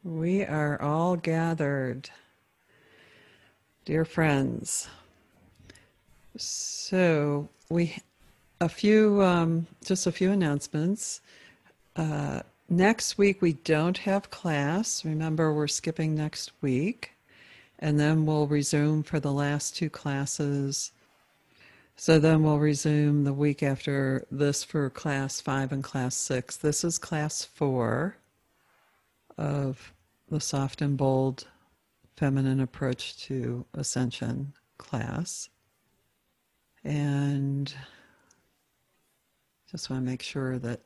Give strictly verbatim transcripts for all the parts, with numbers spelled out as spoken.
We are all gathered, dear friends. So we a few um, just a few announcements. Uh, next week we don't have class. Remember, we're skipping next week, and then we'll resume for the last two classes. So then we'll resume the week after this for class five and class six. This is class four of the Soft and Bold Feminine Approach to Ascension class. And just want to make sure that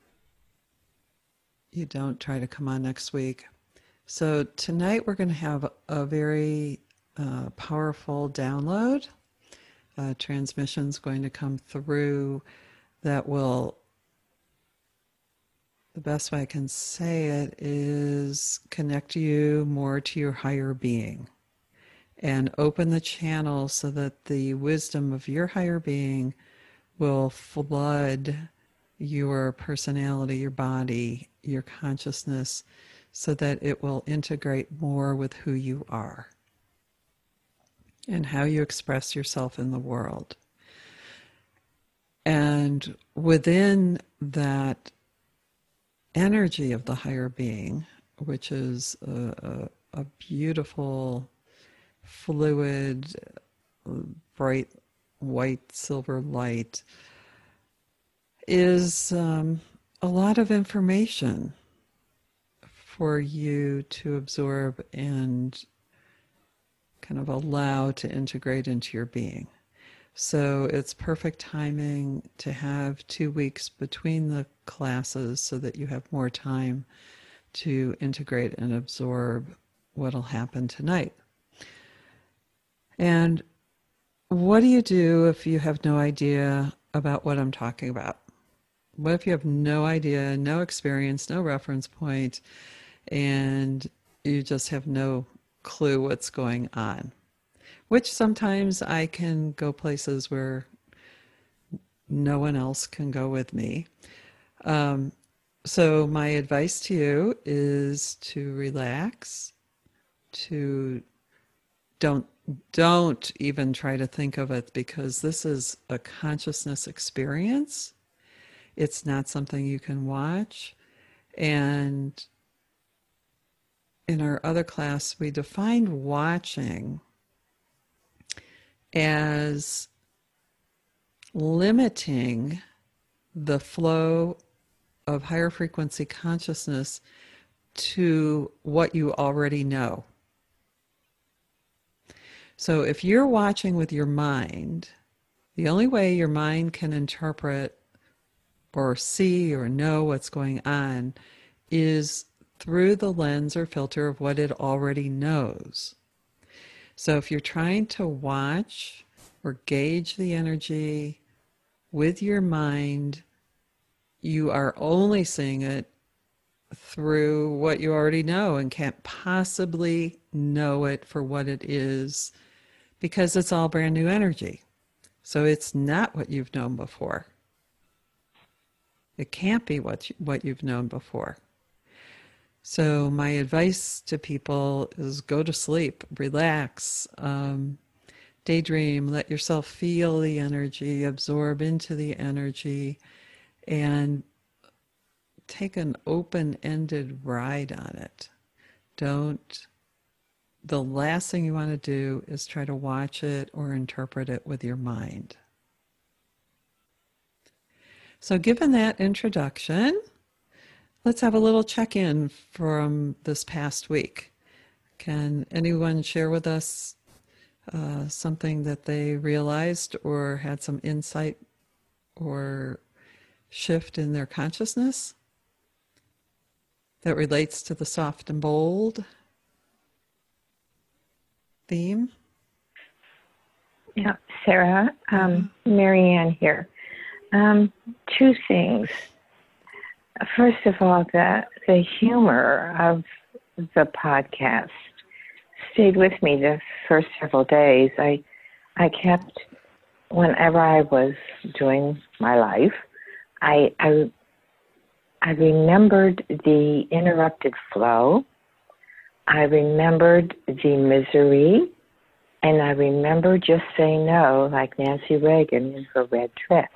you don't try to come on next week. So tonight we're going to have a very uh, powerful download. Uh, transmission's going to come through that will, the best way I can say it is connect you more to your higher being and open the channel so that the wisdom of your higher being will flood your personality, your body, your consciousness, so that it will integrate more with who you are and how you express yourself in the world. And within that energy of the higher being, which is a, a, a beautiful, fluid, bright white silver light, is um, a lot of information for you to absorb and kind of allow to integrate into your being. So it's perfect timing to have two weeks between the classes so that you have more time to integrate and absorb what'll happen tonight. And what do you do if you have no idea about what I'm talking about? What if you have no idea, no experience, no reference point, and you just have no clue what's going on? Which sometimes I can go places where no one else can go with me. Um, so my advice to you is to relax, to don't don't even try to think of it, because this is a consciousness experience. It's not something you can watch. And in our other class, we defined watching as limiting the flow of higher frequency consciousness to what you already know. So if you're watching with your mind, the only way your mind can interpret or see or know what's going on is through the lens or filter of what it already knows. So if you're trying to watch or gauge the energy with your mind, you are only seeing it through what you already know and can't possibly know it for what it is, because it's all brand new energy. So it's not what you've known before. It can't be what you, what you've known before. So my advice to people is go to sleep, relax, um, daydream, let yourself feel the energy, absorb into the energy, and take an open-ended ride on it. Don't, the last thing you want to do is try to watch it or interpret it with your mind. So given that introduction, let's have a little check-in from this past week. Can anyone share with us uh, something that they realized or had some insight or shift in their consciousness that relates to the soft and bold theme? Yeah, Sarah, um, Marianne here. Um, two things. First of all, the, the humor of the podcast stayed with me the first several days. I, I kept, whenever I was doing my life, I, I, I remembered the interrupted flow I remembered the misery, and I remember just saying no, like Nancy Reagan in her red dress.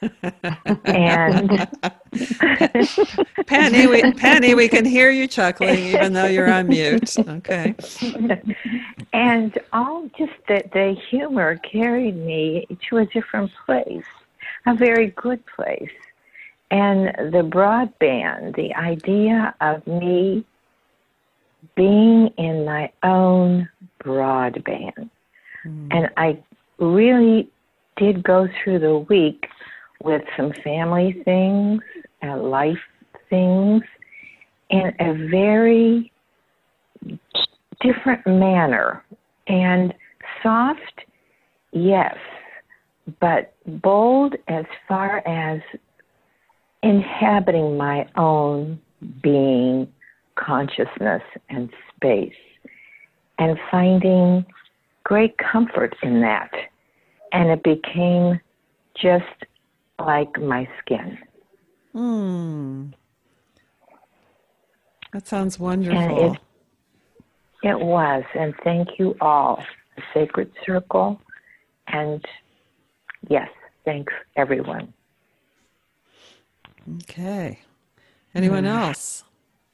And Penny, we, Penny, we can hear you chuckling even though you're on mute. Okay. And all just that the humor carried me to a different place, a very good place. And the broadband, the idea of me being in my own broadband. Mm. And I really did go through the week with some family things and life things in a very different manner. And soft, yes, but bold as far as inhabiting my own being, consciousness, and space, and finding great comfort in that. And it became just like my skin. Hmm. That sounds wonderful. And it, it was. And thank you all, the Sacred Circle. And yes, thanks everyone. Okay. Anyone mm. else?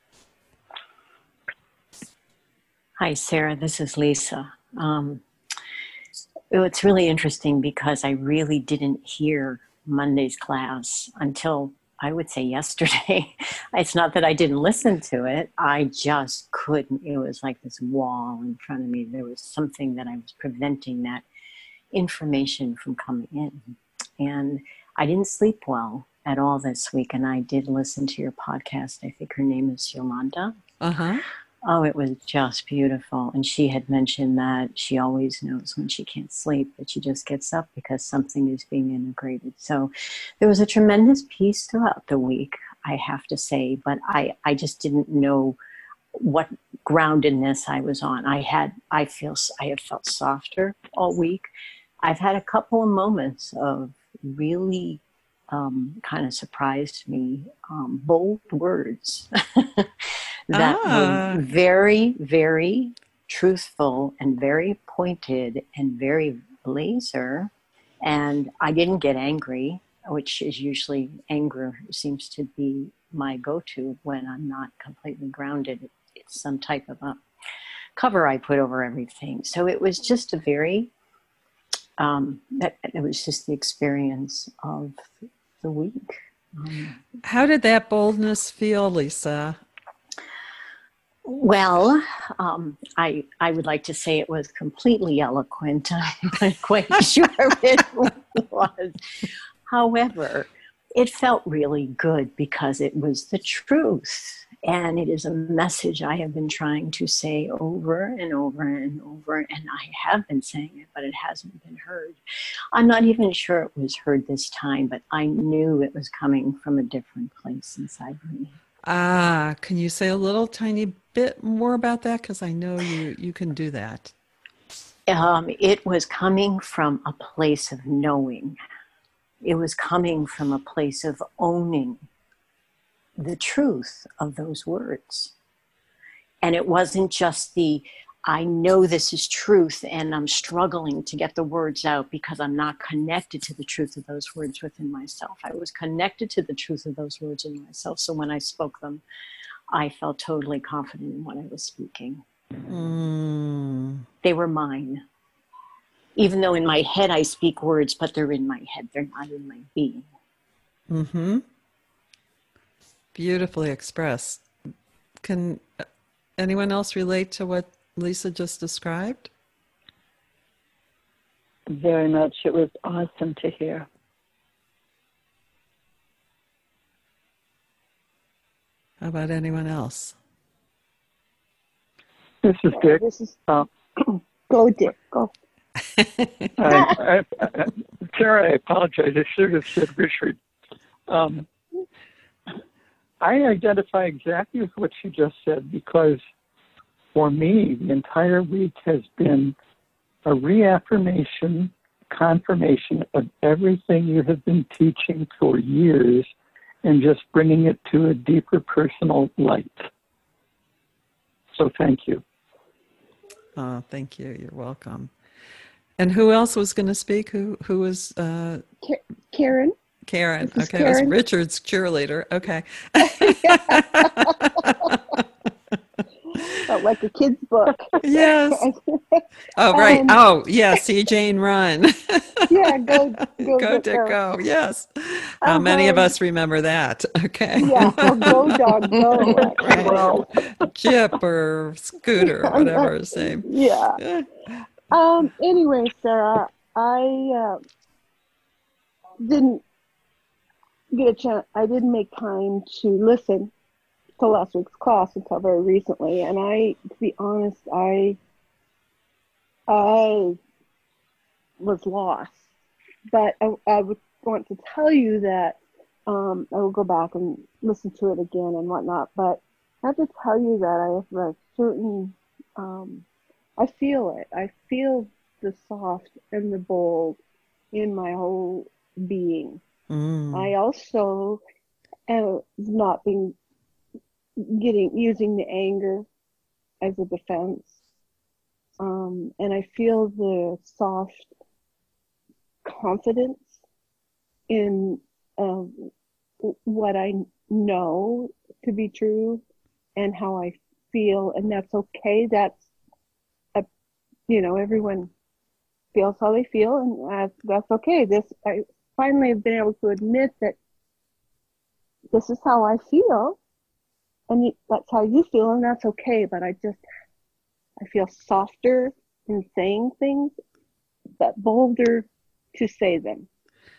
Hi, Sarah. This is Lisa. Um, it's really interesting because I really didn't hear Monday's class until, I would say, yesterday. It's not that I didn't listen to it. I just couldn't. It was like this wall in front of me. There was something that I was preventing that information from coming in. And I didn't sleep well at all this week. And I did listen to your podcast. I think her name is Yolanda. Uh-huh. Oh, it was just beautiful. And she had mentioned that she always knows when she can't sleep, that she just gets up because something is being integrated. So there was a tremendous peace throughout the week, I have to say, but I, I just didn't know what groundedness I was on. I had, I feel, I have felt softer all week. I've had a couple of moments of really um, kind of surprised me, um, bold words. that ah. were very, very truthful and very pointed and very laser. And I didn't get angry, which is usually anger seems to be my go-to when I'm not completely grounded. It's some type of a cover I put over everything. So it was just a very, um, that, it was just the experience of the week. Um, How did that boldness feel, Lisa? Well, um, I I would like to say it was completely eloquent. I'm not quite sure it was. However, it felt really good because it was the truth. And it is a message I have been trying to say over and over and over. And I have been saying it, but it hasn't been heard. I'm not even sure it was heard this time, but I knew it was coming from a different place inside me. Ah, can you say a little tiny bit more about that? Because I know you, you can do that. Um, it was coming from a place of knowing. It was coming from a place of owning the truth of those words. And it wasn't just the, I know this is truth and I'm struggling to get the words out because I'm not connected to the truth of those words within myself. I was connected to the truth of those words in myself. So when I spoke them, I felt totally confident in what I was speaking. Mm. They were mine. Even though in my head I speak words, but they're in my head. They're not in my being. Mm-hmm. Beautifully expressed. Can anyone else relate to what Lisa just described? Very much. It was awesome to hear. How about anyone else? This is Dick. This is uh, go, Dick. Go. I, I, I, Sarah, I apologize. I should have said Richard. Um, I identify exactly with what she just said because for me, the entire week has been a reaffirmation, confirmation of everything you have been teaching for years and just bringing it to a deeper personal light. So thank you. Oh, thank you. You're welcome. And who else was going to speak? Who who was uh, Ka- Karen, Karen? this is Okay, it was Karen. Richard's cheerleader. Okay. Felt like a kid's book. Yes. Oh, right. um, Oh, yeah. See Jane run. yeah, go, go, Go, Dick, Dick, go. go. Yes. How many of Um, us remember that? Okay. yeah, or go, dog, go. Actually. Well, Chip or Scooter or whatever his name. Yeah. Um. Anyway, Sarah, I uh, didn't get a chance. I didn't make time to listen to last week's class until very recently, and I, to be honest, I, I was lost. But I, I would want to tell you that um, I will go back and listen to it again and whatnot. But I have to tell you that I have a certain, um, I feel it. I feel the soft and the bold in my whole being. Mm. I also am not being getting using the anger as a defense, um, and I feel the soft confidence in uh, what I know to be true and how I feel, and that's okay. That's a, you know, everyone feels how they feel, and uh, that's okay. This I finally have been able to admit that this is how I feel, and you, that's how you feel, and that's okay. But I just I feel softer in saying things, but bolder to say them.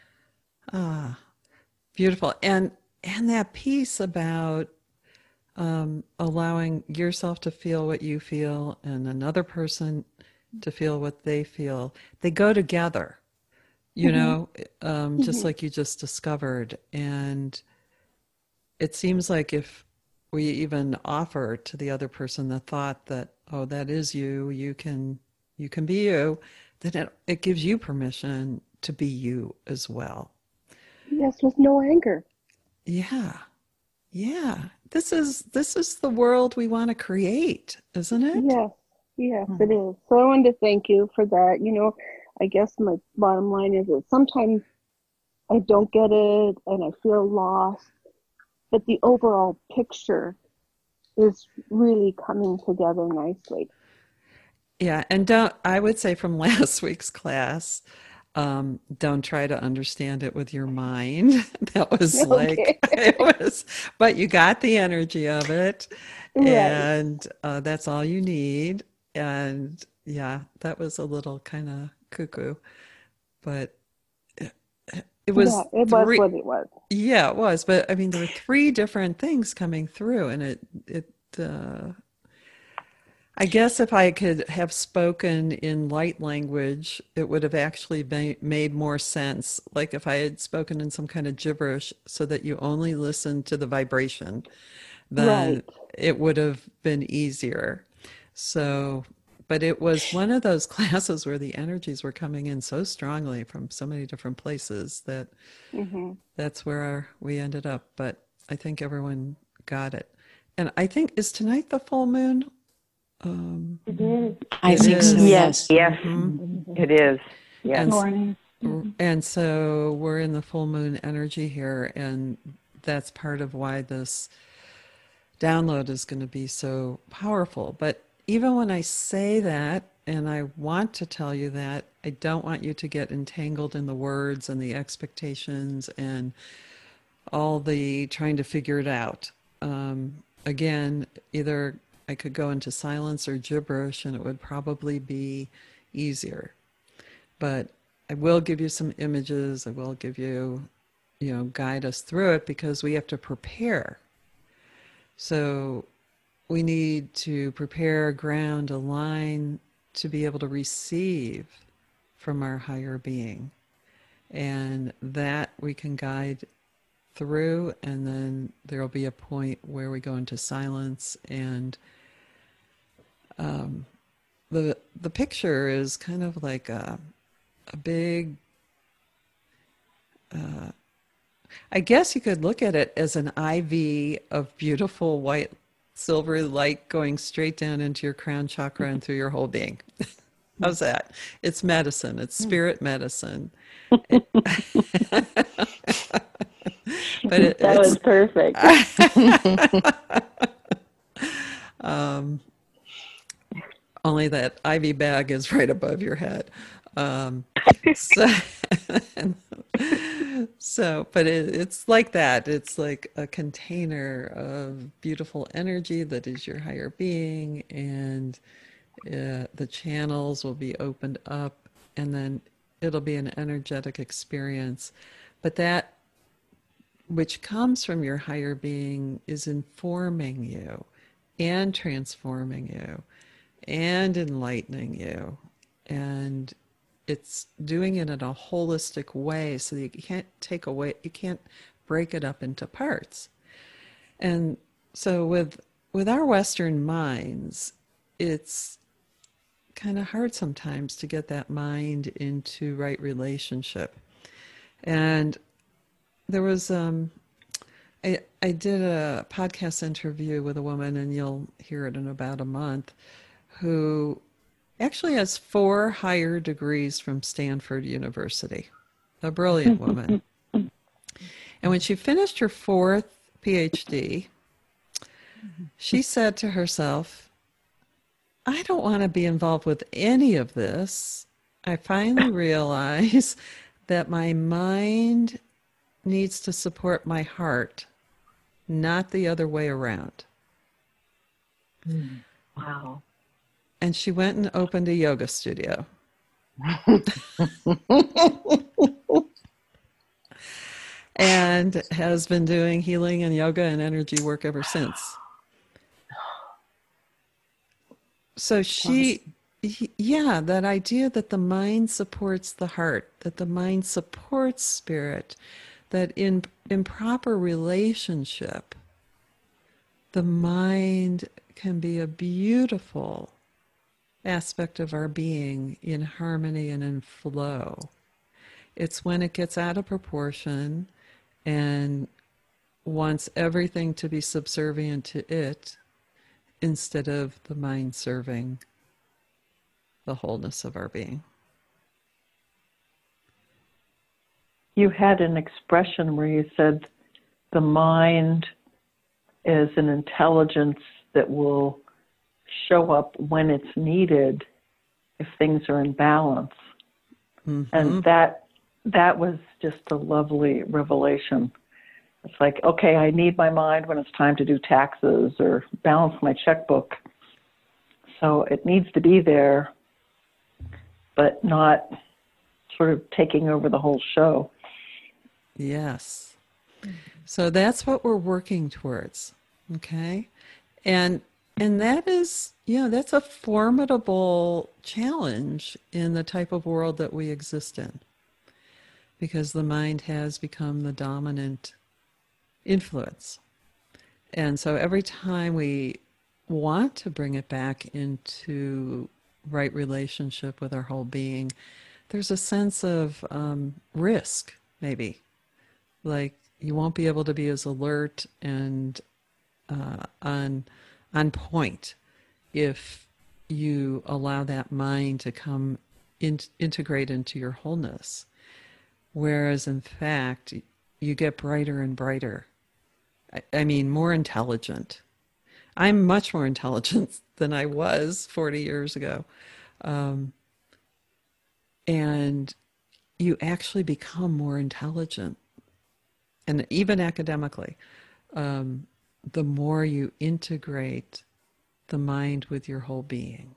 Ah, beautiful. And and that piece about um, allowing yourself to feel what you feel and another person to feel what they feel, they go together, you Mm-hmm. know, um, just Mm-hmm. like you just discovered. And it seems like if we even offer to the other person the thought that, oh, that is you, you can you can be you, then it, it gives you permission to be you as well. Yes, with no anger. Yeah. Yeah. This is this is the world we want to create, isn't it? Yes, yes, it is. So I wanted to thank you for that. You know, I guess my bottom line is that sometimes I don't get it and I feel lost, but the overall picture is really coming together nicely. Yeah, and don't I would say from last week's class, um, don't try to understand it with your mind. That was like Okay. it was, but you got the energy of it, Right. and uh, that's all you need. And yeah, that was a little kind of cuckoo, but it, it Yeah, was it was three. what it was. Yeah, it was, but I mean, there were three different things coming through, and it it. Uh, I guess if I could have spoken in light language, it would have actually ma- made more sense. Like if I had spoken in some kind of gibberish so that you only listen to the vibration, then Right. it would have been easier. So, but it was one of those classes where the energies were coming in so strongly from so many different places that Mm-hmm. that's where we ended up. But I think everyone got it. And I think, is tonight the full moon? Um, I it think so, is. yes. Yes, Mhm. it is. Yes. And Morning. and so we're in the full moon energy here, and that's part of why this download is going to be so powerful. But even when I say that, and I want to tell you that, I don't want you to get entangled in the words and the expectations and all the trying to figure it out. Um, again, either I could go into silence or gibberish, and it would probably be easier. But I will give you some images. I will give you, you know, guide us through it because we have to prepare. So we need to prepare, ground, align to be able to receive from our higher being. And that we can guide through, and then there will be a point where we go into silence, and um, the the picture is kind of like a a big. Uh, I guess you could look at it as an I V of beautiful white silvery light going straight down into your crown chakra and through your whole being. How's that? It's medicine. It's spirit medicine. But it, That it's was perfect. um, only that I V bag is right above your head. Um, so, so, but it, it's like that. It's like a container of beautiful energy that is your higher being, and uh, the channels will be opened up, and then it'll be an energetic experience. But that which comes from your higher being is informing you and transforming you and enlightening you. And it's doing it in a holistic way, so that you can't take away, you can't break it up into parts. And so with with our Western minds, it's kind of hard sometimes to get that mind into right relationship. And there was um I I did a podcast interview with a woman, and you'll hear it in about a month, who actually has four higher degrees from Stanford University. A brilliant woman. And when she finished her fourth PhD, she said to herself, I don't want to be involved with any of this. I finally realize that my mind needs to support my heart, not the other way around. Wow. And she went and opened a yoga studio. And has been doing healing and yoga and energy work ever since. So she, yeah, that idea that the mind supports the heart, that the mind supports spirit, that in improper relationship, the mind can be a beautiful aspect of our being in harmony and in flow. It's when it gets out of proportion and wants everything to be subservient to it instead of the mind serving the wholeness of our being. You had an expression where you said the mind is an intelligence that will show up when it's needed if things are in balance. Mm-hmm. And that that was just a lovely revelation. It's like, okay, I need my mind when it's time to do taxes or balance my checkbook. So it needs to be there, but not sort of taking over the whole show. Yes. So that's what we're working towards. Okay. And and that is, you know, that's a formidable challenge in the type of world that we exist in, because the mind has become the dominant influence. And so every time we want to bring it back into right relationship with our whole being, there's a sense of um, risk, maybe. Like you won't be able to be as alert and uh, on on point if you allow that mind to come in, integrate into your wholeness. Whereas in fact, you get brighter and brighter. I, I mean, more intelligent. I'm much more intelligent than I was forty years ago. Um, and you actually become more intelligent. And even academically, um, the more you integrate the mind with your whole being.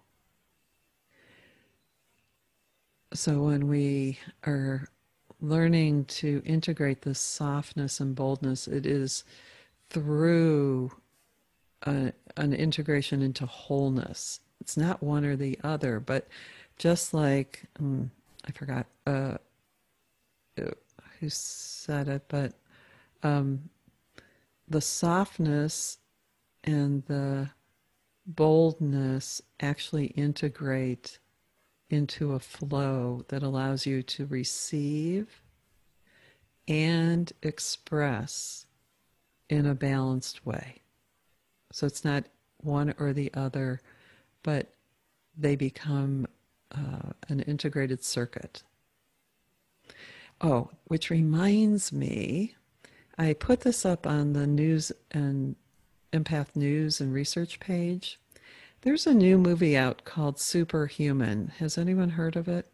So when we are learning to integrate this softness and boldness, it is through a, an integration into wholeness. It's not one or the other, but just like, um, I forgot uh, who said it, but um, the softness and the boldness actually integrate into a flow that allows you to receive and express in a balanced way. So it's not one or the other, but they become uh, an integrated circuit. Oh, which reminds me, I put this up on the news and Empath News and Research page. There's a new movie out called Superhuman. Has anyone heard of it?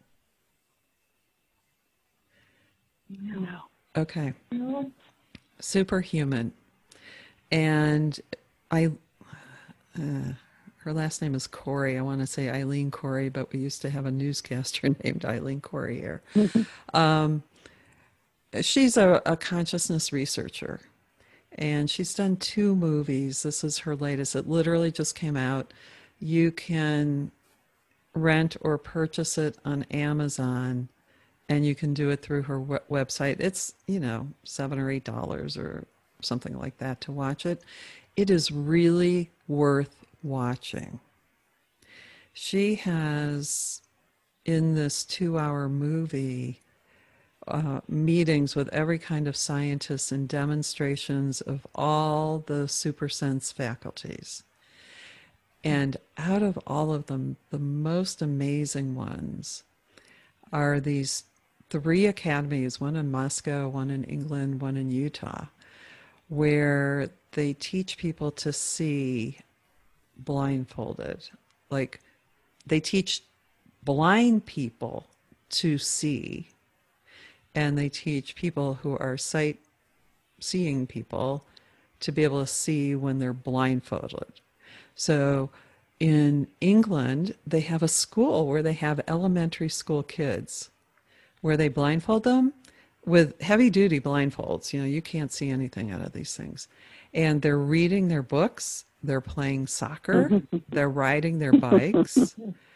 No. Okay. Superhuman. And I, uh, her last name is Corey. I want to say Eileen Corey, but we used to have a newscaster named Eileen Corey here. um, she's a, a consciousness researcher, and she's done two movies. This is her latest. It literally just came out. You can rent or purchase it on Amazon, and you can do it through her w- website. It's, you know, seven or eight dollars or something like that to watch it. It is really worth watching. She has, in this two-hour movie, uh, meetings with every kind of scientist and demonstrations of all the supersense faculties. And out of all of them, the most amazing ones are these three academies, one in Moscow, one in England, one in Utah, where they teach people to see blindfolded. Like, they teach blind people to see, and they teach people who are sight seeing people to be able to see when they're blindfolded. So in England, they have a school where they have elementary school kids where they blindfold them with heavy duty blindfolds. You know, you can't see anything out of these things. And they're reading their books, they're playing soccer, they're riding their bikes.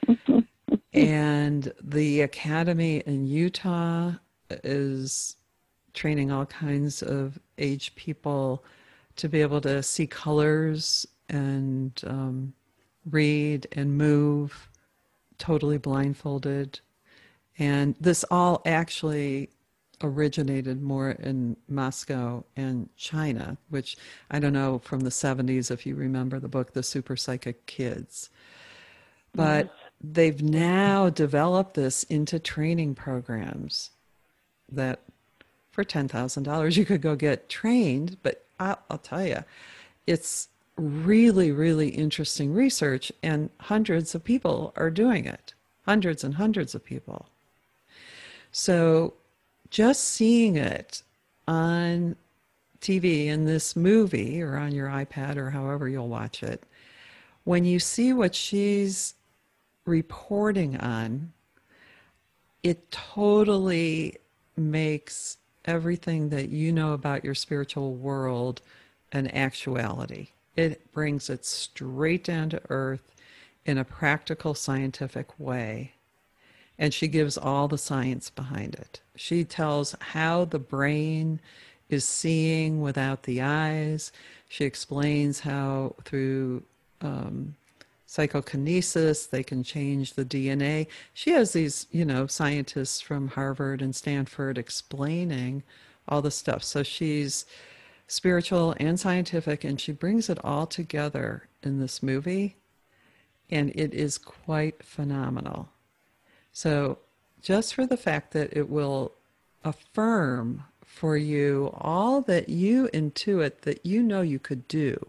And the academy in Utah is training all kinds of age people to be able to see colors and um, read and move totally blindfolded. And this all actually originated more in Moscow and China, which I don't know from the seventies if you remember the book, The Super Psychic Kids. But yes, they've now developed this into training programs that for ten thousand dollars you could go get trained. But I'll, I'll tell you, it's really, really interesting research, and hundreds of people are doing it. Hundreds and hundreds of people. So just seeing it on T V in this movie or on your iPad or however you'll watch it, when you see what she's reporting on, it totally makes everything that you know about your spiritual world an actuality. It brings it straight down to earth in a practical, scientific way. And she gives all the science behind it. She tells how the brain is seeing without the eyes. She explains how through um, psychokinesis they can change the D N A. She has these, you know, scientists from Harvard and Stanford explaining all the stuff. So she's spiritual and scientific, and she brings it all together in this movie, and it is quite phenomenal. So just for the fact that it will affirm for you all that you intuit that you know you could do,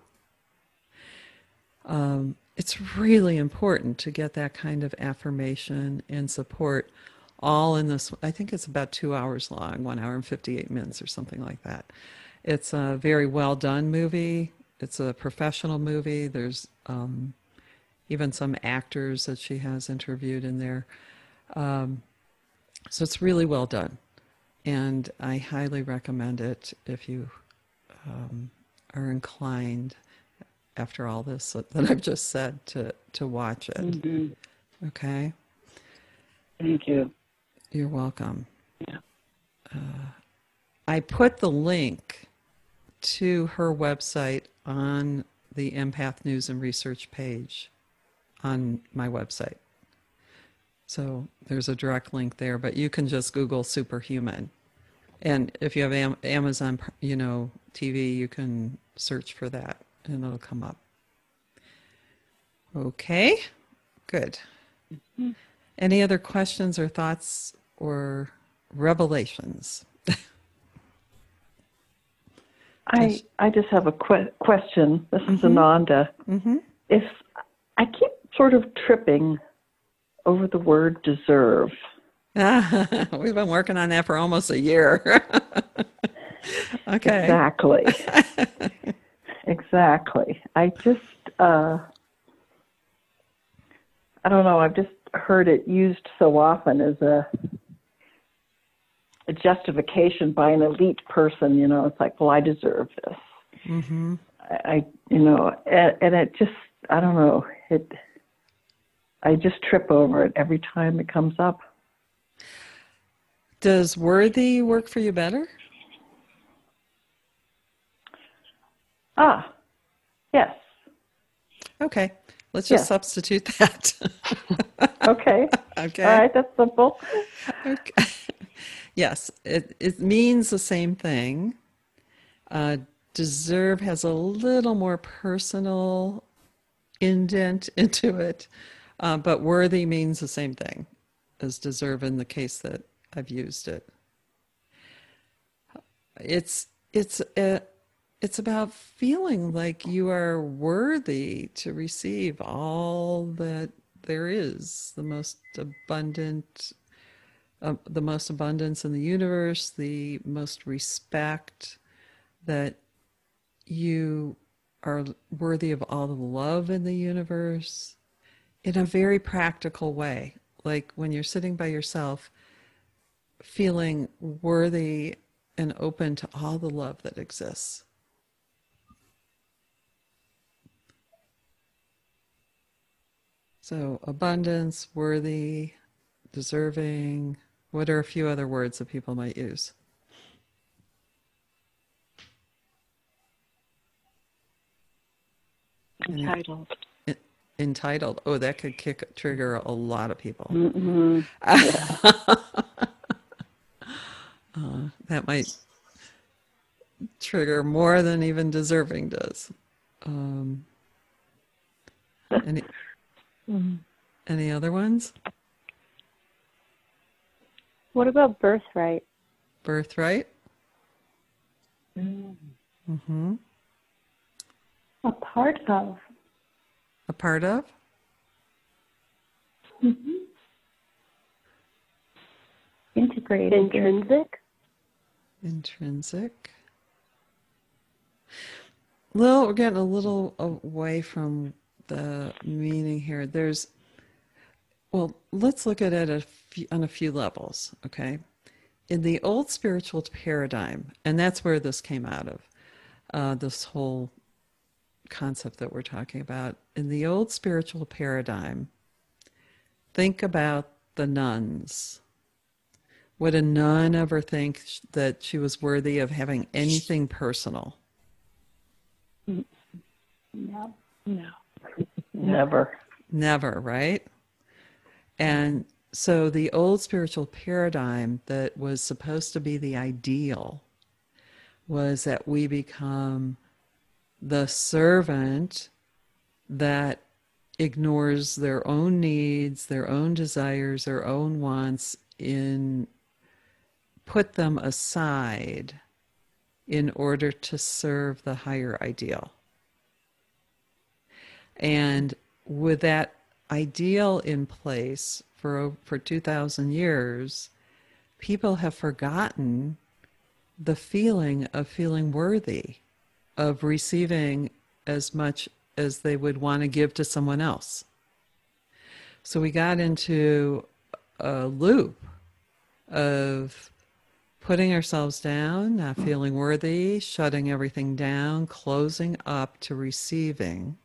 um, it's really important to get that kind of affirmation and support all in this. I think it's about two hours long, one hour and fifty-eight minutes or something like that. It's a very well done movie. It's a professional movie. There's um, even some actors that she has interviewed in there. Um, so it's really well done. And I highly recommend it if you um, are inclined, after all this that I've just said, to, to watch it. Mm-hmm. Okay? Thank you. You're welcome. Yeah. Uh, I put the link to her website on the Empath News and Research page on my website. So there's a direct link there, but you can just Google Superhuman. And if you have Am- Amazon, you know, T V, you can search for that and it'll come up. Okay, good. Any other questions or thoughts or revelations? I I just have a que- question. This is Mm-hmm. Ananda. Mm-hmm. If I keep sort of tripping over the word deserve. We've been working on that for almost a year. Okay. Exactly. Exactly. I just, uh, I don't know, I've just heard it used so often as a, a justification by an elite person, you know, it's like, well, I deserve this. Mm-hmm. I, I you know, and, and it just, I don't know, it, I just trip over it every time it comes up. Does worthy work for you better? Ah, yes. Okay. Let's just Yes. substitute that. Okay. Okay. All right, that's simple. Okay. Yes, it, it means the same thing. Uh, deserve has a little more personal indent into it, uh, but worthy means the same thing as deserve in the case that I've used it. It's it's a, it's about feeling like you are worthy to receive all that there is, the most abundant, uh, the most abundance in the universe, the most respect, that you are worthy of all the love in the universe in a very practical way. Like when you're sitting by yourself, feeling worthy and open to all the love that exists. So, abundance, worthy, deserving. What are a few other words that people might use? Entitled. En- Entitled. Oh, that could kick trigger a lot of people. Mm-hmm. Yeah. Uh, that might trigger more than even deserving does. Um, any any other ones? What about birthright? Birthright. Mm. Mm-hmm. A part of. A part of. Mm-hmm. Integrated. Intrinsic. Intrinsic. Well, we're getting a little away from the meaning here. There's, well, let's look at it a few, on a few levels, okay? In the old spiritual paradigm, and that's where this came out of, uh, this whole concept that we're talking about. In the old spiritual paradigm, think about the nuns. Would a nun ever think that she was worthy of having anything personal? No. No. Never. Never, right? And so the old spiritual paradigm that was supposed to be the ideal was that we become the servant that ignores their own needs, their own desires, their own wants, in put them aside in order to serve the higher ideal. And with that ideal in place for for two thousand years, people have forgotten the feeling of feeling worthy, of receiving as much as they would want to give to someone else. So we got into a loop of putting ourselves down, not feeling worthy, shutting everything down, closing up to receiving,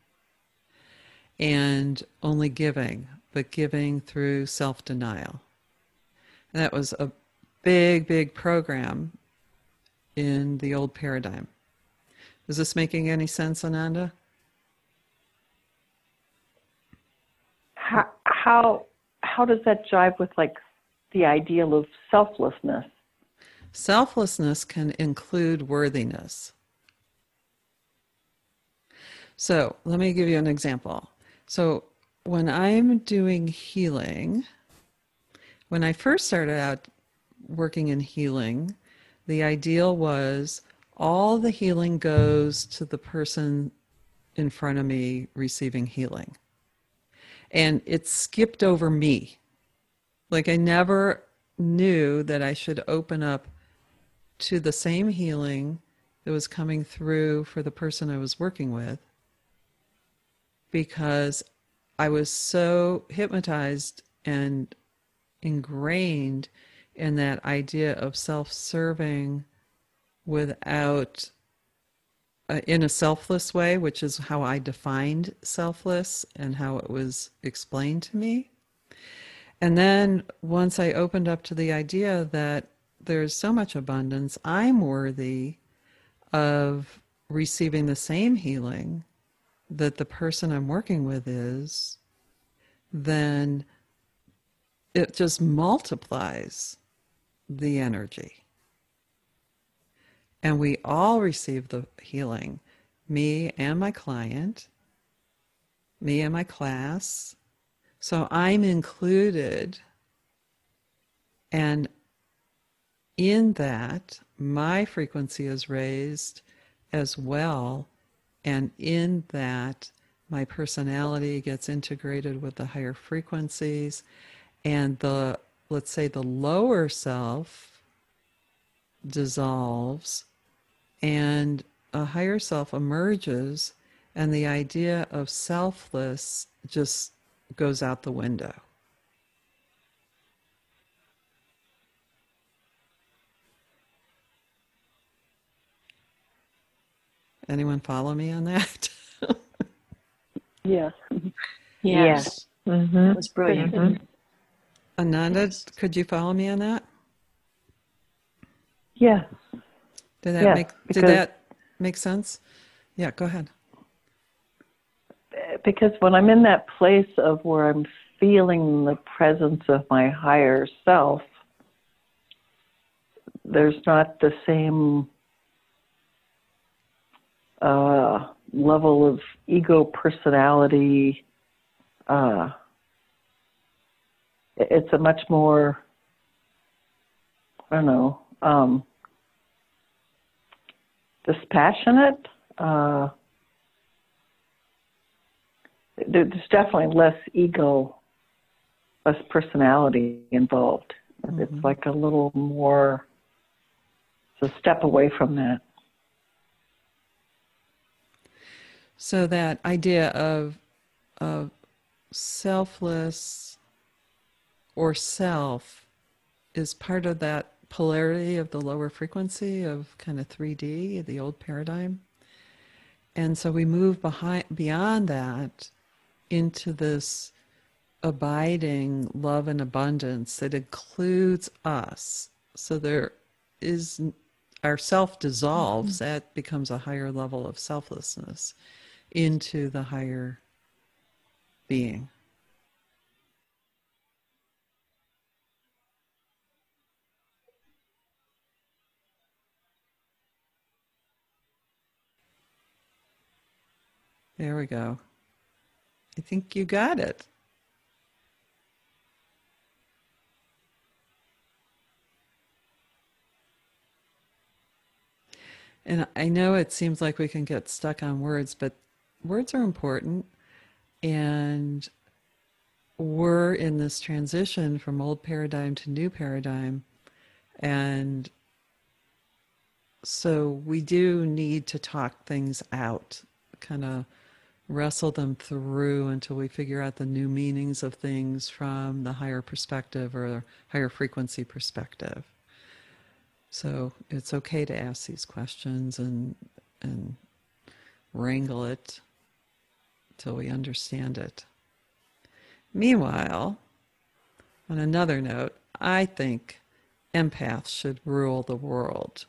and only giving, but giving through self-denial. And that was a big, big program in the old paradigm. Is this making any sense, Ananda? How, how, how does that jive with like the ideal of selflessness? Selflessness can include worthiness. So let me give you an example. So when I'm doing healing, when I first started out working in healing, the ideal was all the healing goes to the person in front of me receiving healing. And it skipped over me. Like I never knew that I should open up to the same healing that was coming through for the person I was working with, because I was so hypnotized and ingrained in that idea of self-serving without, uh, in a selfless way, which is how I defined selfless and how it was explained to me. And then once I opened up to the idea that there's so much abundance, I'm worthy of receiving the same healing that the person I'm working with is, then it just multiplies the energy. And we all receive the healing, me and my client, me and my class. So I'm included, and in that, my frequency is raised as well, and in that, my personality gets integrated with the higher frequencies, and the, let's say, the lower self dissolves, and a higher self emerges, and the idea of selfless just goes out the window. Anyone follow me on that? Yes. Yes, Mm-hmm. that was brilliant. Mhm. Ananda, could you follow me on that? Yes. Did that Yes, make did because- that make sense? Yeah, go ahead. Because when I'm in that place of where I'm feeling the presence of my higher self, there's not the same uh, level of ego personality. Uh, it's a much more, I don't know, um, dispassionate. Uh, there's definitely less ego, less personality involved. Mm-hmm. It's like a little more, it's a step away from that. So that idea of of selfless or self is part of that polarity of the lower frequency of kind of three D, the old paradigm. And so we move behind beyond that into this abiding love and abundance that includes us. So there is, our self dissolves, mm-hmm. that becomes a higher level of selflessness into the higher being. There we go. I think you got it. And I know it seems like we can get stuck on words, but words are important. And we're in this transition from old paradigm to new paradigm. And so we do need to talk things out, kind of wrestle them through until we figure out the new meanings of things from the higher perspective or higher frequency perspective. So it's okay to ask these questions and and wrangle it till we understand it. Meanwhile, on another note, I think empaths should rule the world.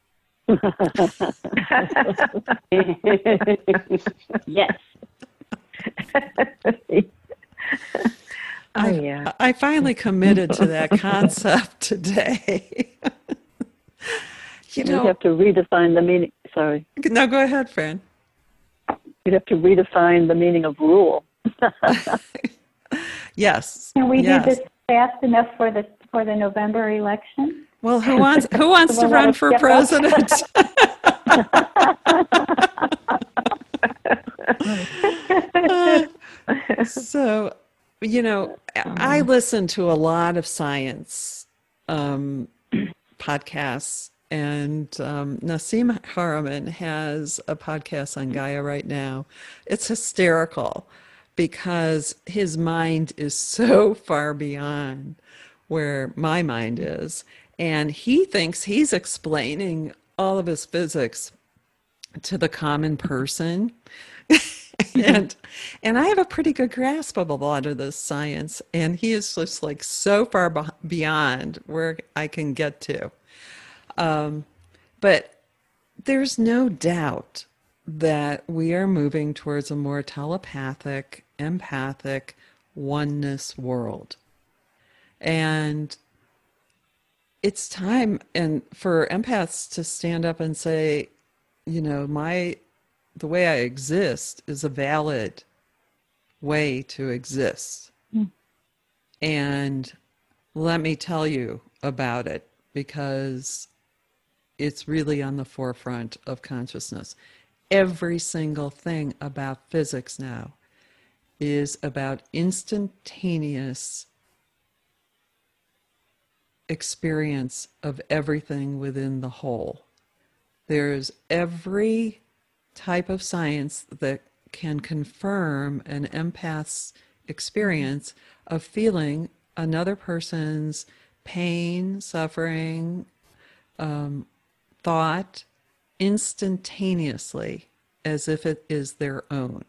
Yes. I, Oh, yeah. I finally committed to that concept today. You You'd know, have to redefine the meaning. Sorry. no, go ahead, Fran. You'd have to redefine the meaning of rule. Yes. Can we yes. do this fast enough for the for the November election? Well, who wants who wants to We'll run let for us president? Uh, so, you know, I listen to a lot of science um, podcasts, and um, Nassim Haramein has a podcast on Gaia right now. It's hysterical because his mind is so far beyond where my mind is, and he thinks he's explaining all of his physics to the common person. and and I have a pretty good grasp of a lot of this science, and he is just like so far beh- beyond where I can get to. Um, but there's no doubt that we are moving towards a more telepathic, empathic, oneness world. And it's time and for empaths to stand up and say, you know, my the way I exist is a valid way to exist. Mm. And let me tell you about it because it's really on the forefront of consciousness. Every single thing about physics now is about instantaneous experience of everything within the whole. There's every type of science that can confirm an empath's experience of feeling another person's pain, suffering, um, thought instantaneously as if it is their own.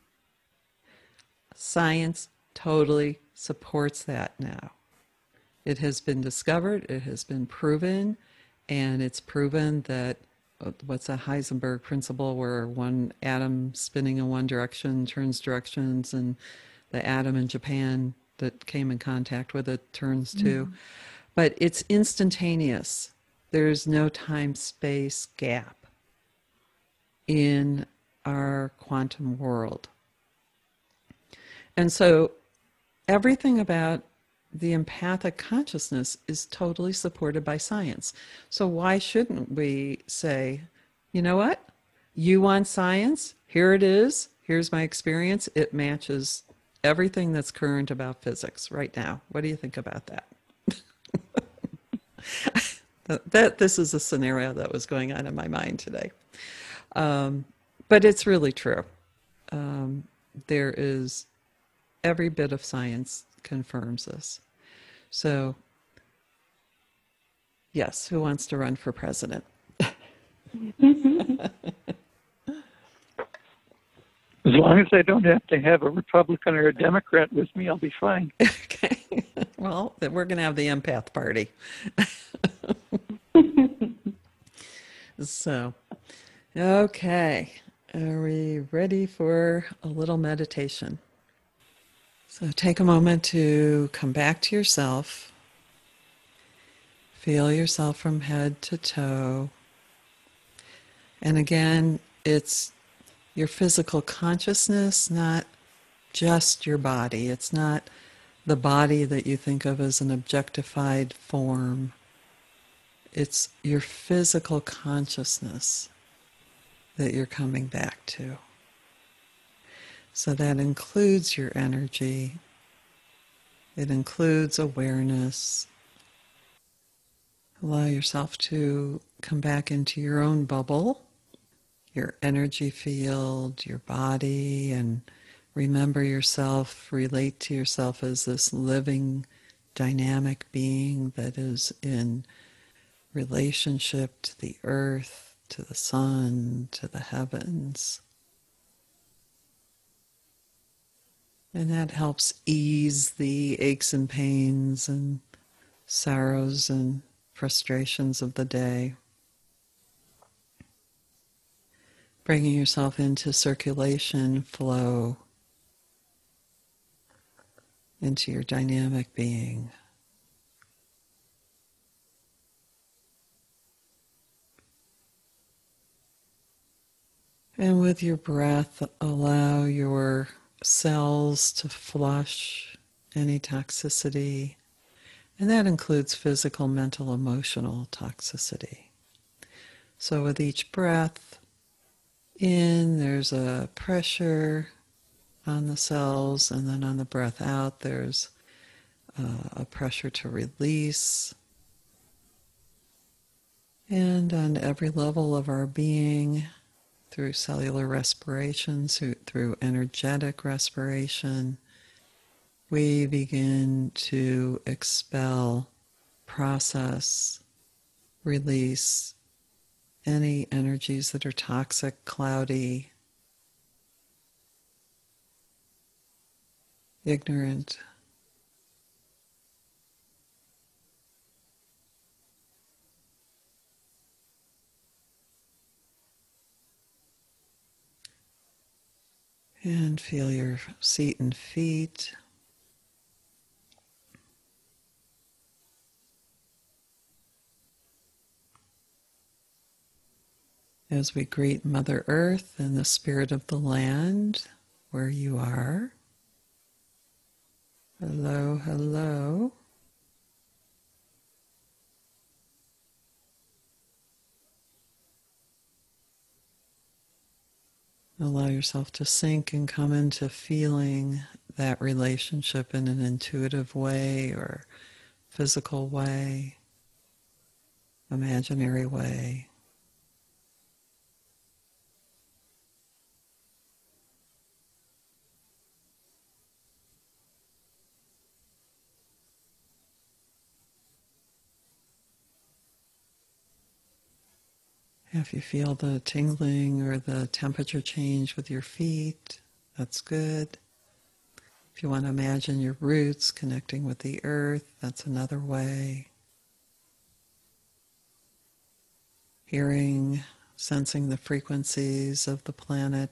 Science totally supports that now. It has been discovered, it has been proven, and it's proven that what's that Heisenberg principle where one atom spinning in one direction turns directions and the atom in Japan that came in contact with it turns too. Mm-hmm. But it's instantaneous. There's no time-space gap in our quantum world. And so everything about the empathic consciousness is totally supported by science. So why shouldn't we say, you know what? You want science? Here it is. Here's my experience. It matches everything that's current about physics right now. What do you think about that? that, that this is a scenario that was going on in my mind today. Um, but it's really true. Um, there is every bit of science confirms this. So, yes, who wants to run for president? As long as I don't have to have a Republican or a Democrat with me, I'll be fine. Okay. Well, we're going to have the empath party. So, okay. Are we ready for a little meditation? So take a moment to come back to yourself. Feel yourself from head to toe. And again, it's your physical consciousness, not just your body. It's not the body that you think of as an objectified form. It's your physical consciousness that you're coming back to. So that includes your energy. It includes awareness. Allow yourself to come back into your own bubble, your energy field, your body, and remember yourself, relate to yourself as this living, dynamic being that is in relationship to the earth, to the sun, to the heavens. And that helps ease the aches and pains and sorrows and frustrations of the day. Bringing yourself into circulation, flow, into your dynamic being. And with your breath, allow your cells to flush any toxicity, and that includes physical, mental, emotional toxicity. So with each breath in, there's a pressure on the cells, and then on the breath out, there's uh, a pressure to release. And on every level of our being, through cellular respiration, through energetic respiration, we begin to expel, process, release any energies that are toxic, cloudy, ignorant. And feel your seat and feet. As we greet Mother Earth and the spirit of the land where you are. Hello, hello. Allow yourself to sink and come into feeling that relationship in an intuitive way or physical way, imaginary way. If you feel the tingling or the temperature change with your feet, that's good. If you want to imagine your roots connecting with the earth, that's another way. Hearing, sensing the frequencies of the planet.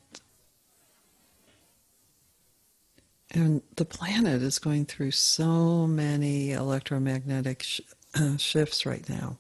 And the planet is going through so many electromagnetic sh- uh, shifts right now.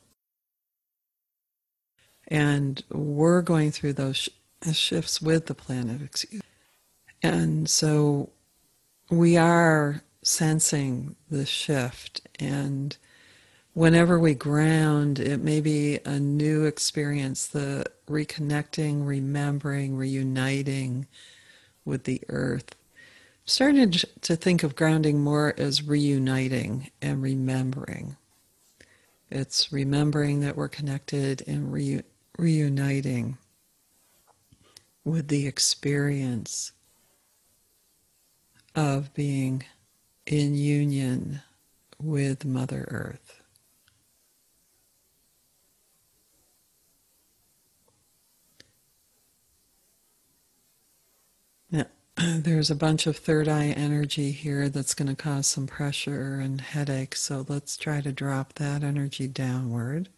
And we're going through those sh- shifts with the planet. Excuse. And so we are sensing the shift. And whenever we ground, it may be a new experience, the reconnecting, remembering, reuniting with the earth. I'm starting to think of grounding more as reuniting and remembering. It's remembering that we're connected and re- reuniting with the experience of being in union with Mother Earth. Now, there's a bunch of third eye energy here that's going to cause some pressure and headache, so let's try to drop that energy downward.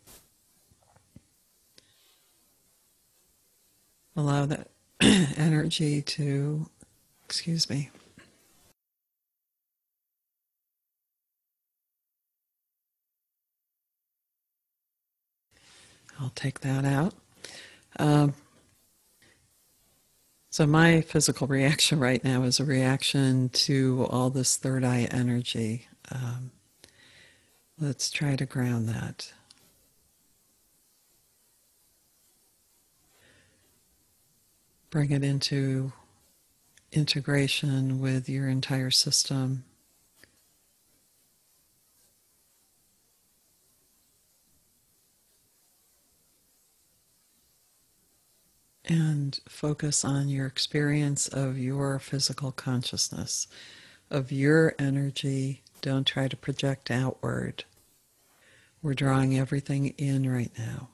Allow that energy to, excuse me. I'll take that out. Um, so my physical reaction right now is a reaction to all this third eye energy. Um, let's try to ground that. Bring it into integration with your entire system. And focus on your experience of your physical consciousness, of your energy. Don't try to project outward. We're drawing everything in right now.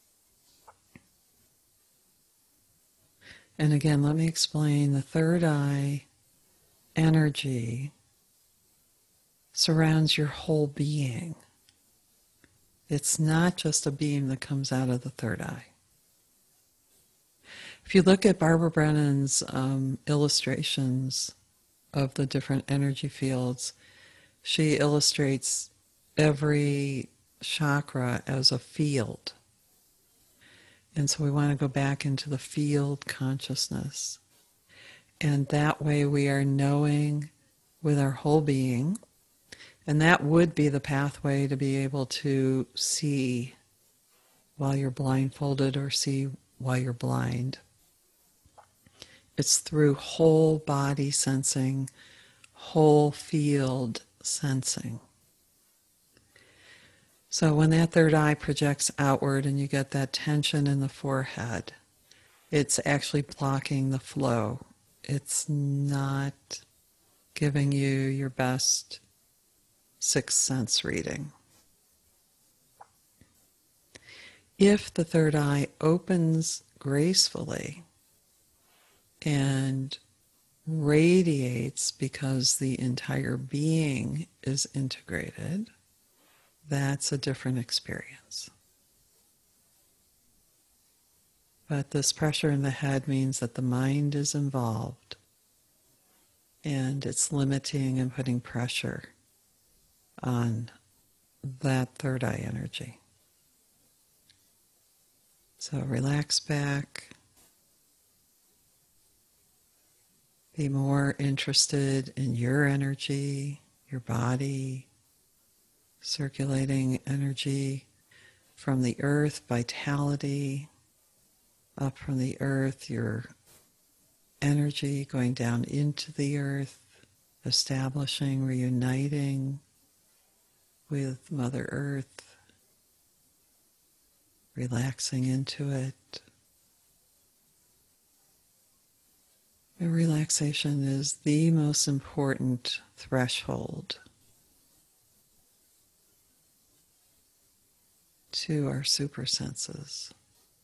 And again, let me explain. The third eye energy surrounds your whole being. It's not just a beam that comes out of the third eye. If you look at Barbara Brennan's um, illustrations of the different energy fields, she illustrates every chakra as a field. And so we want to go back into the field consciousness. And that way we are knowing with our whole being. And that would be the pathway to be able to see while you're blindfolded or see while you're blind. It's through whole body sensing, whole field sensing. So when that third eye projects outward and you get that tension in the forehead, it's actually blocking the flow. It's not giving you your best sixth sense reading. If the third eye opens gracefully and radiates because the entire being is integrated, that's a different experience. But this pressure in the head means that the mind is involved and it's limiting and putting pressure on that third eye energy. So relax back. Be more interested in your energy, your body, circulating energy from the earth, vitality, up from the earth, your energy going down into the earth, establishing, reuniting with Mother Earth, relaxing into it. And relaxation is the most important threshold to our super senses.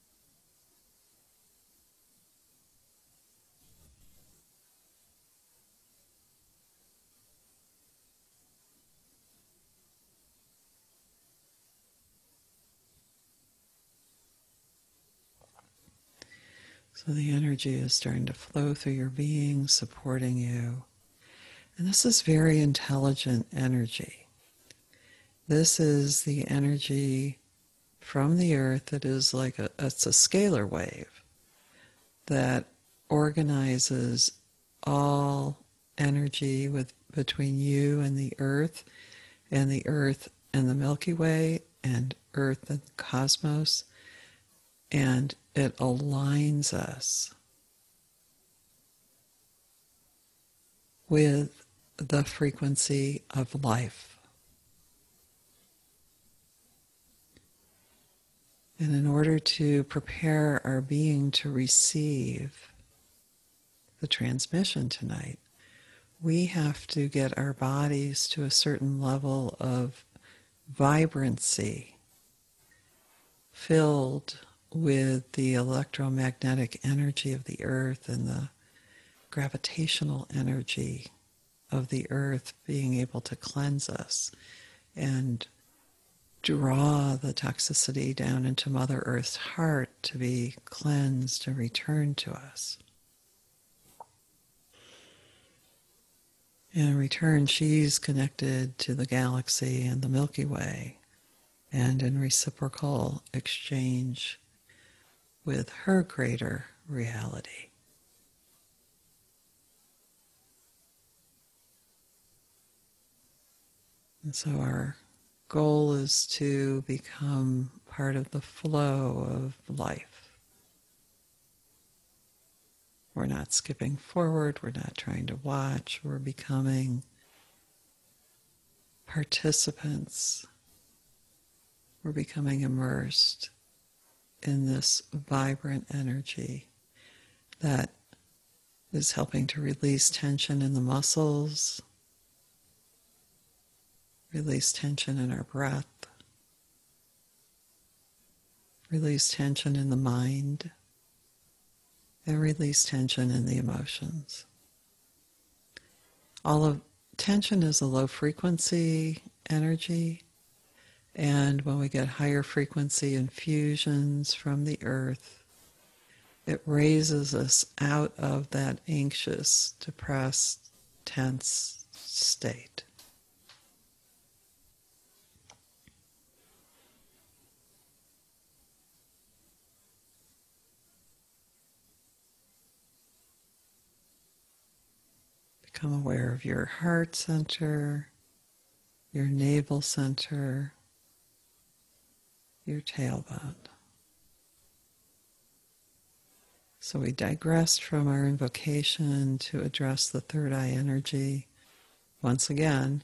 So the energy is starting to flow through your being, supporting you. And this is very intelligent energy. This is the energy from the earth that is like a, it's a scalar wave that organizes all energy with between you and the earth, and the earth and the Milky Way, and earth and the cosmos. And it aligns us with the frequency of life. And in order to prepare our being to receive the transmission tonight, we have to get our bodies to a certain level of vibrancy, filled with the electromagnetic energy of the earth and the gravitational energy of the earth being able to cleanse us and draw the toxicity down into Mother Earth's heart to be cleansed and returned to us. In return, she's connected to the galaxy and the Milky Way, and in reciprocal exchange with her greater reality. And so our goal is to become part of the flow of life. We're not skipping forward, we're not trying to watch, we're becoming participants. We're becoming immersed in this vibrant energy that is helping to release tension in the muscles, release tension in our breath, release tension in the mind, and release tension in the emotions. All of tension is a low frequency energy, and when we get higher frequency infusions from the earth, it raises us out of that anxious, depressed, tense state. Become aware of your heart center, your navel center, your tailbone. So we digressed from our invocation to address the third eye energy once again.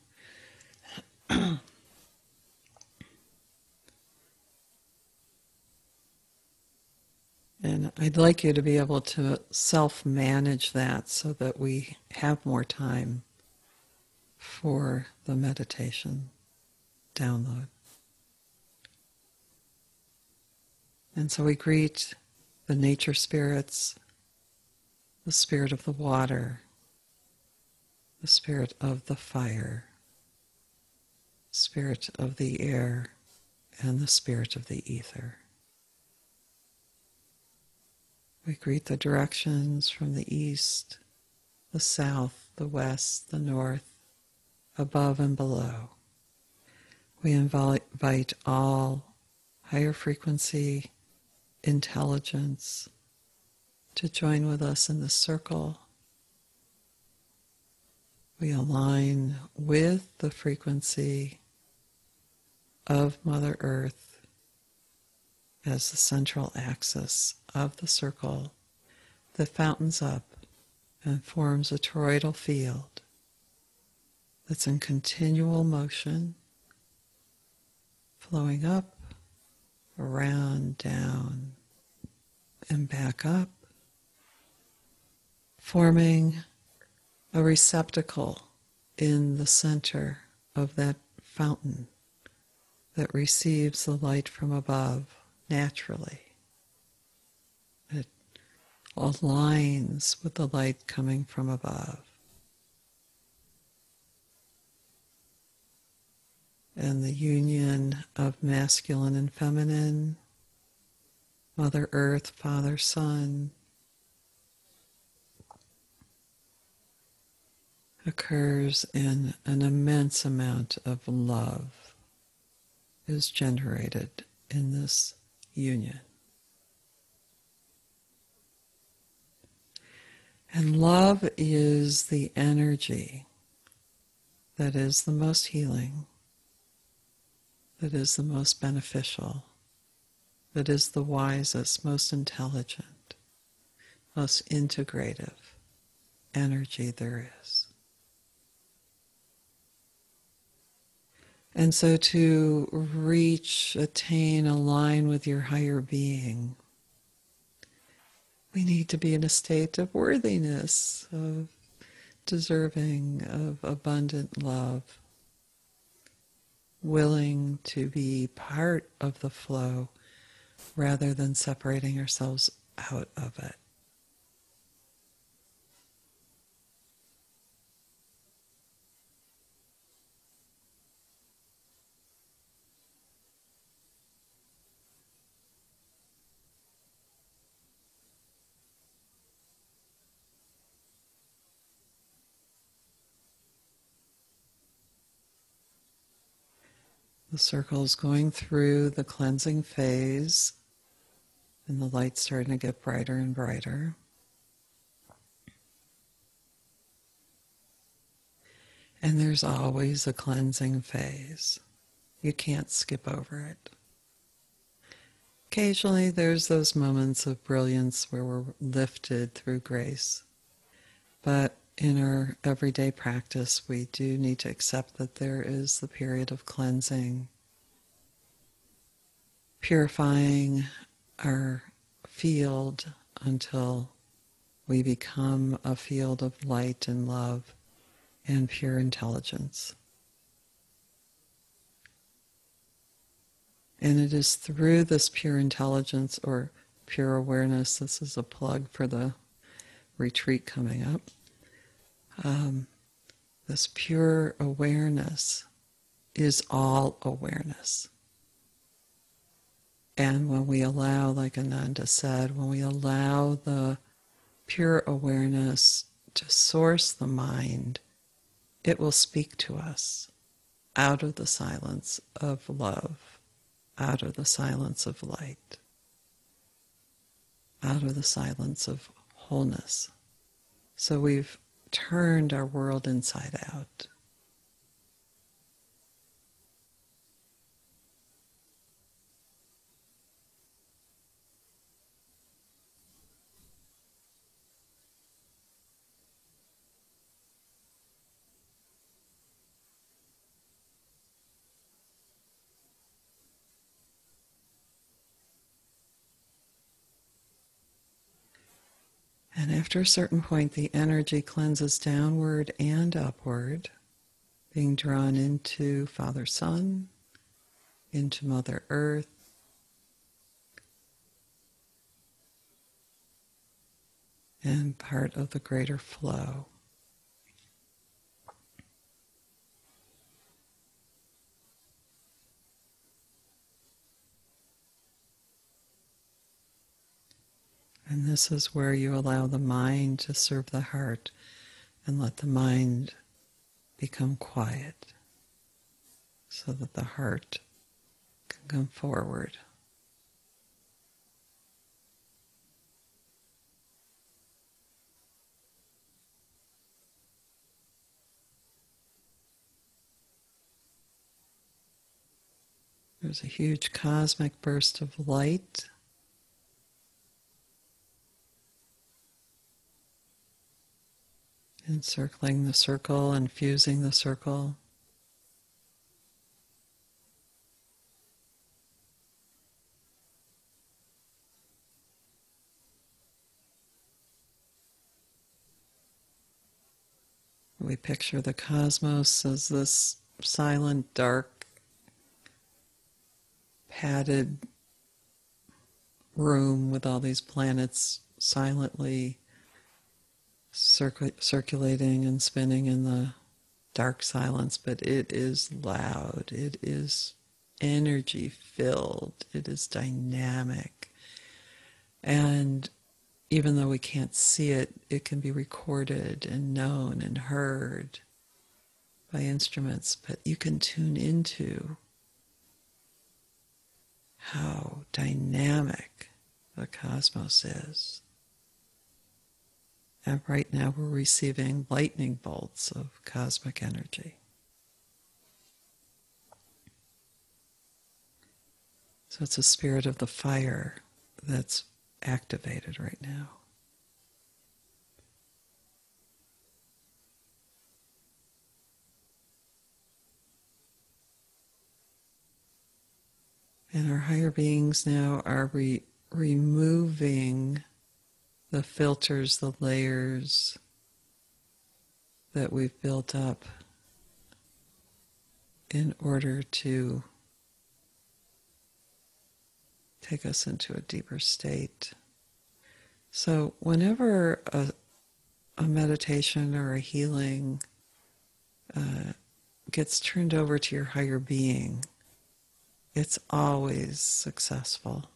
And I'd like you to be able to self-manage that so that we have more time for the meditation download. And so we greet the nature spirits, the spirit of the water, the spirit of the fire, spirit of the air, and the spirit of the ether. We greet the directions from the east, the south, the west, the north, above and below. We invite all higher frequency intelligence to join with us in the circle. We align with the frequency of Mother Earth as the central axis of the circle that fountains up and forms a toroidal field that's in continual motion, flowing up, around, down, and back up, forming a receptacle in the center of that fountain that receives the light from above naturally. It aligns with the light coming from above. And the union of masculine and feminine, Mother Earth, Father, Son, occurs in an immense amount of love is generated in this union. And love is the energy that is the most healing, that is the most beneficial, that is the wisest, most intelligent, most integrative energy there is. And so to reach, attain, align with your higher being, we need to be in a state of worthiness, of deserving, of abundant love, willing to be part of the flow rather than separating ourselves out of it. The circle is going through the cleansing phase, and the light's starting to get brighter and brighter. And there's always a cleansing phase. You can't skip over it. Occasionally there's those moments of brilliance where we're lifted through grace. But in our everyday practice, we do need to accept that there is the period of cleansing, purifying our field until we become a field of light and love and pure intelligence. And it is through this pure intelligence or pure awareness, this is a plug for the retreat coming up, Um, this pure awareness is all awareness. And when we allow, like Ananda said, when we allow the pure awareness to source the mind, it will speak to us out of the silence of love, out of the silence of light, out of the silence of wholeness. So we've turned our world inside out. And after a certain point, the energy cleanses downward and upward, being drawn into Father Sun, into Mother Earth, and part of the greater flow. And this is where you allow the mind to serve the heart and let the mind become quiet so that the heart can come forward. There's a huge cosmic burst of light. Encircling the circle and fusing the circle. We picture the cosmos as this silent, dark, padded room with all these planets silently Circ- circulating and spinning in the dark silence, but it is loud, it is energy filled, it is dynamic. And even though we can't see it, it can be recorded and known and heard by instruments, but you can tune into how dynamic the cosmos is. And right now we're receiving lightning bolts of cosmic energy. So it's a spirit of the fire that's activated right now. And our higher beings now are re- removing the filters, the layers that we've built up in order to take us into a deeper state. So whenever a, a meditation or a healing uh, gets turned over to your higher being, it's always successful.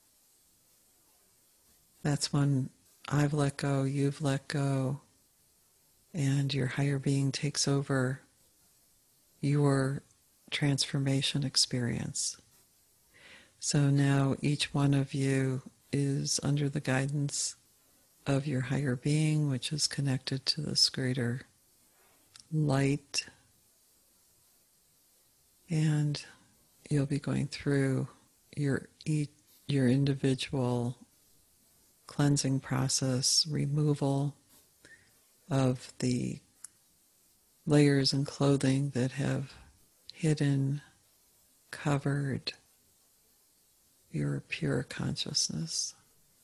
That's when I've let go, you've let go, and your higher being takes over your transformation experience. So now each one of you is under the guidance of your higher being, which is connected to this greater light. And you'll be going through your your individual cleansing process, removal of the layers and clothing that have hidden, covered your pure consciousness.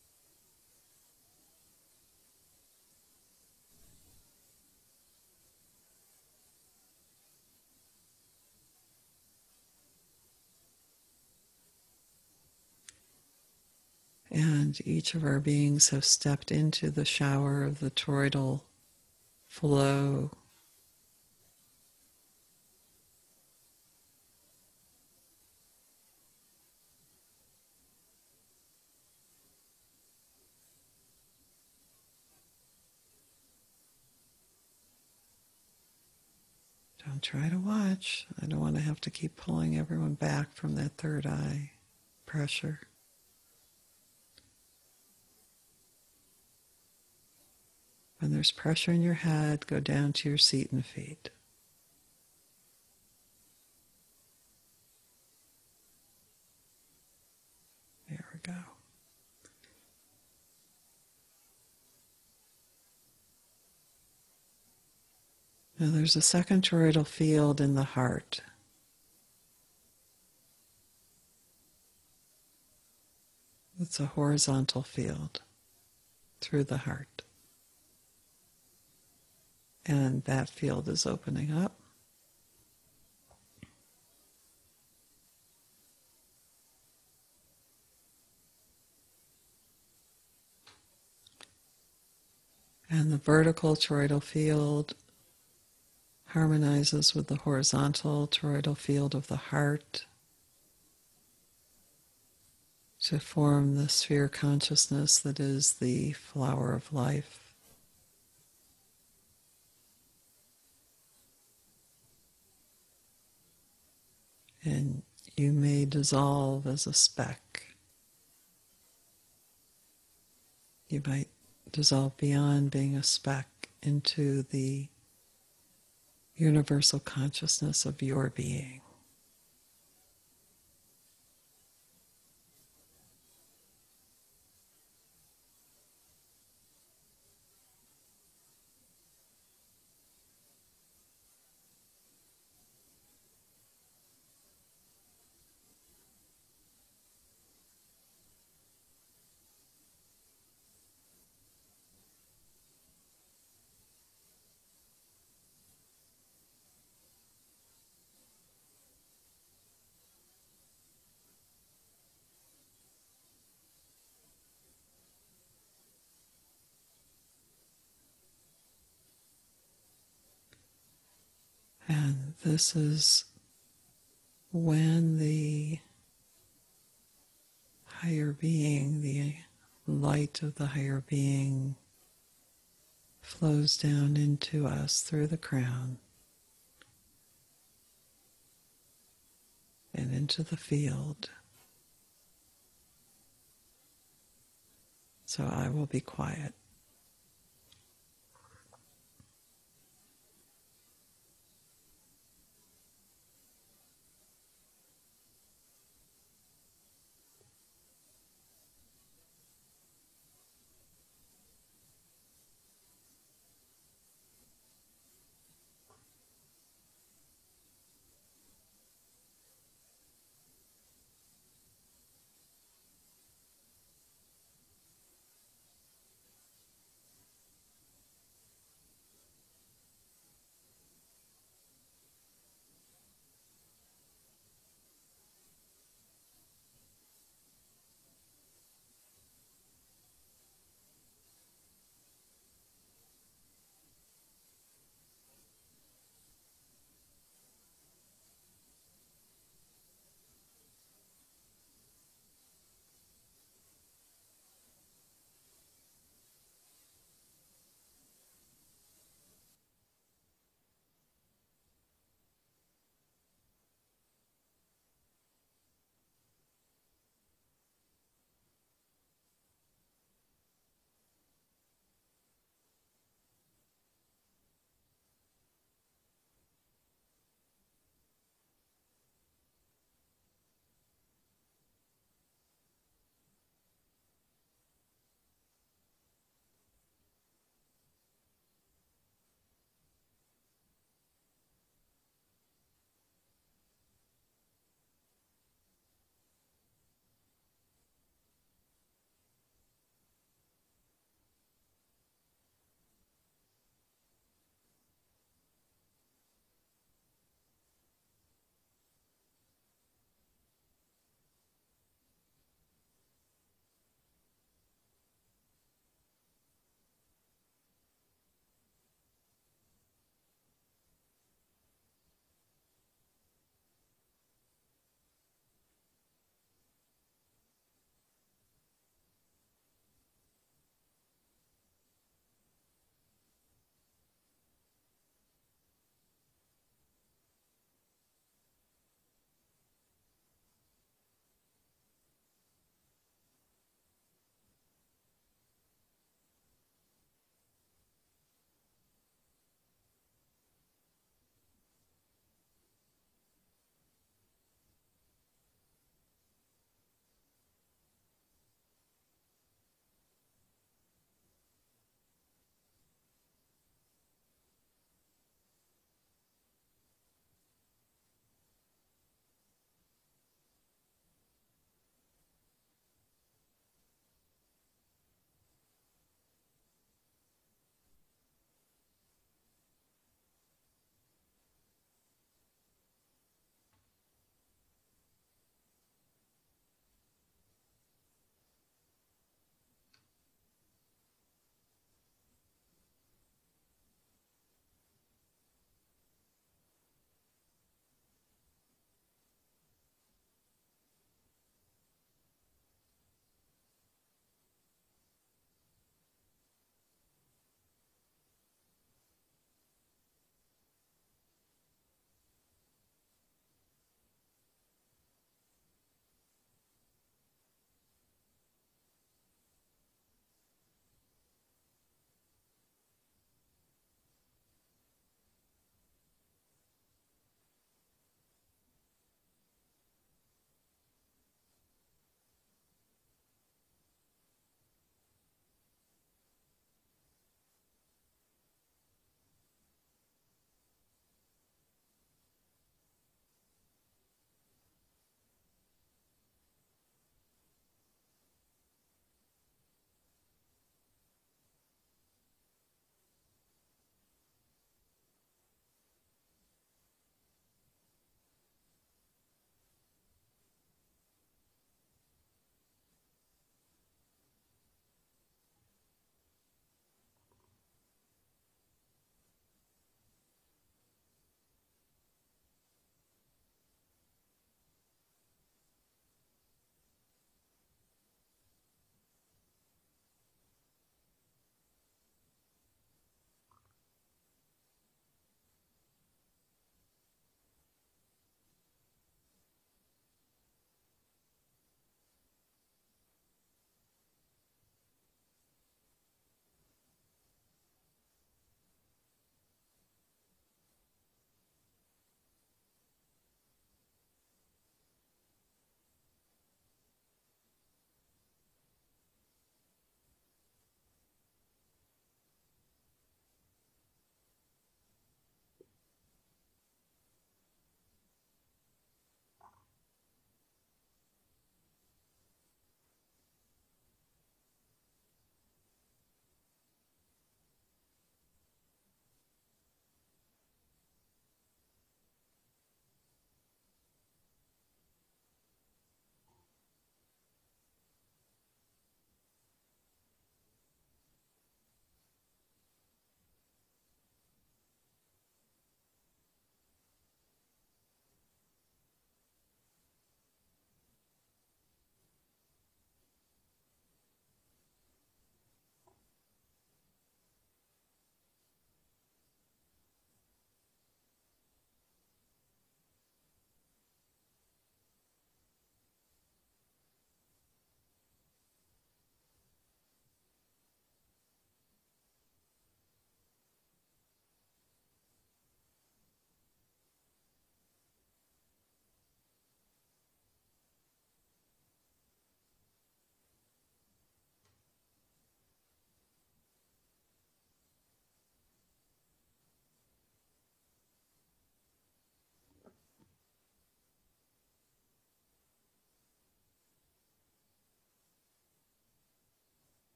And each of our beings have stepped into the shower of the toroidal flow. Don't try to watch. I don't want to have to keep pulling everyone back from that third eye pressure. When there's pressure in your head, go down to your seat and feet. There we go. Now there's a second toroidal field in the heart. It's a horizontal field through the heart. And that field is opening up. And the vertical toroidal field harmonizes with the horizontal toroidal field of the heart to form the sphere consciousness that is the flower of life. And you may dissolve as a speck. You might dissolve beyond being a speck into the universal consciousness of your being. And this is when the higher being, the light of the higher being, flows down into us through the crown and into the field. So I will be quiet.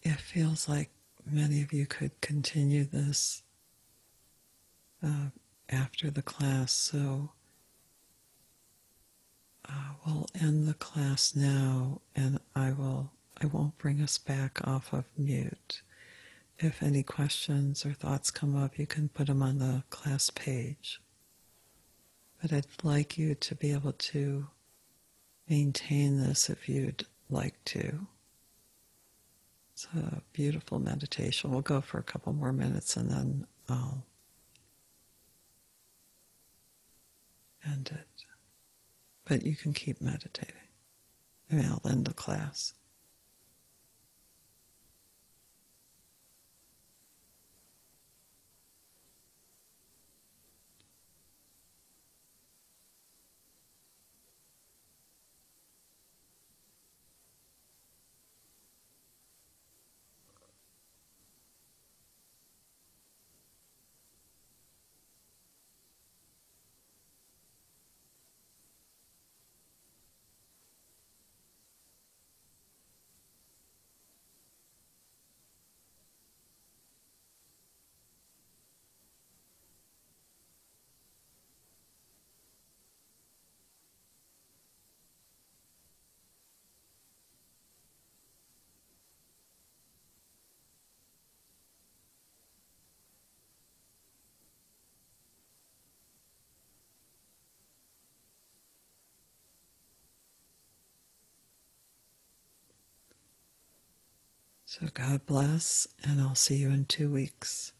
it feels like many of you could continue this uh, after the class. So uh, we'll end the class now, and I will. I won't bring us back off of mute. If any questions or thoughts come up, you can put them on the class page. But I'd like you to be able to maintain this if you'd like to. It's a beautiful meditation. We'll go for a couple more minutes and then I'll end it. But you can keep meditating. I mean, I'll end the class. So God bless, and I'll see you in two weeks.